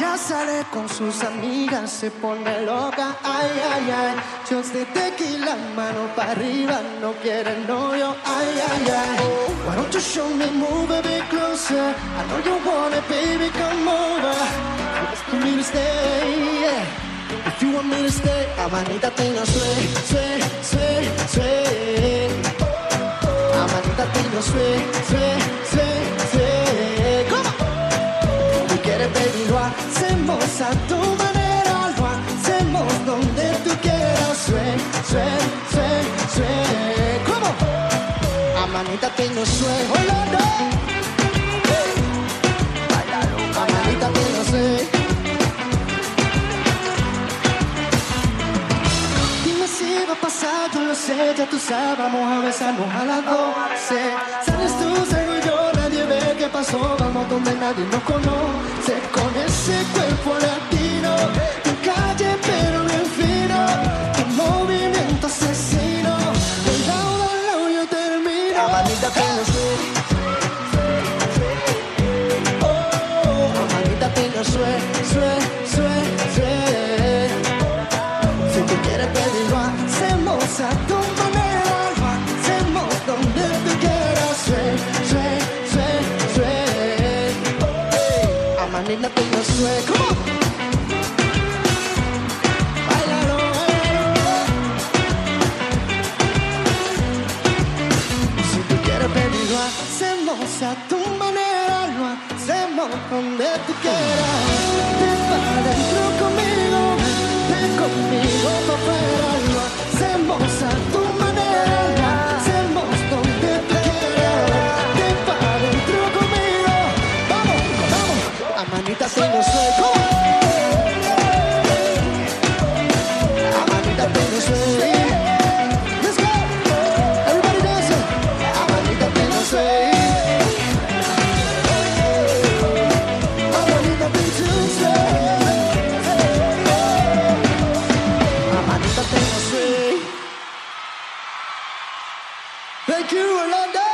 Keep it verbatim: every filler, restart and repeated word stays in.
Ella sale con sus amigas, se pone loca, ay, ay, ay. Shots de tequila, mano para arriba, no quiere novio, ay, ay, ay. Why don't you show me, move a bit closer? I know you want it, baby, come over. If you want me to stay, yeah. If you want me to stay, amanita no sway, sway, sway, sway. Amanita no sway, sway, sway, sway. Come on. Tú quieres, baby, lo hacemos a tu manera, lo hacemos donde tú quieras. Sway, sway, sway, sway. Come on. Amanita no sway, oh, no, no. Amanita no sway. Va a pasar, yo lo sé, ya tú sabes, vamos a besarnos a las doce. Sales tú, salgo yo, nadie ve qué pasó, vamos donde nadie nos conoce. Con ese cuerpo latino, tu calle pero bien fino, tu movimiento asesino, de lado a lado yo termino. Amanita que no sé, oh, amanita que no sé, sé, sé, sé. Si tú quieres pedirlo a tu manera, lo hacemos donde tú quieras. Sway, sway, sway, sway. Hey, amanita no sway, come on. Bailalo, bailalo. Si tú quieres pedir, lo hacemos a tu manera, lo hacemos donde tú quieras. Ven para adentro conmigo, ven conmigo para afuera, lo hacemos a tu manera, lo hacemos donde tú quieras. Ven para adentro conmigo, vamos, vamos. Amanita no sway, come on. Amanita no sway. Let's go, everybody dancing. Amanita no sway. Amanita no sway. Amanita no sway. Thank you, Orlando.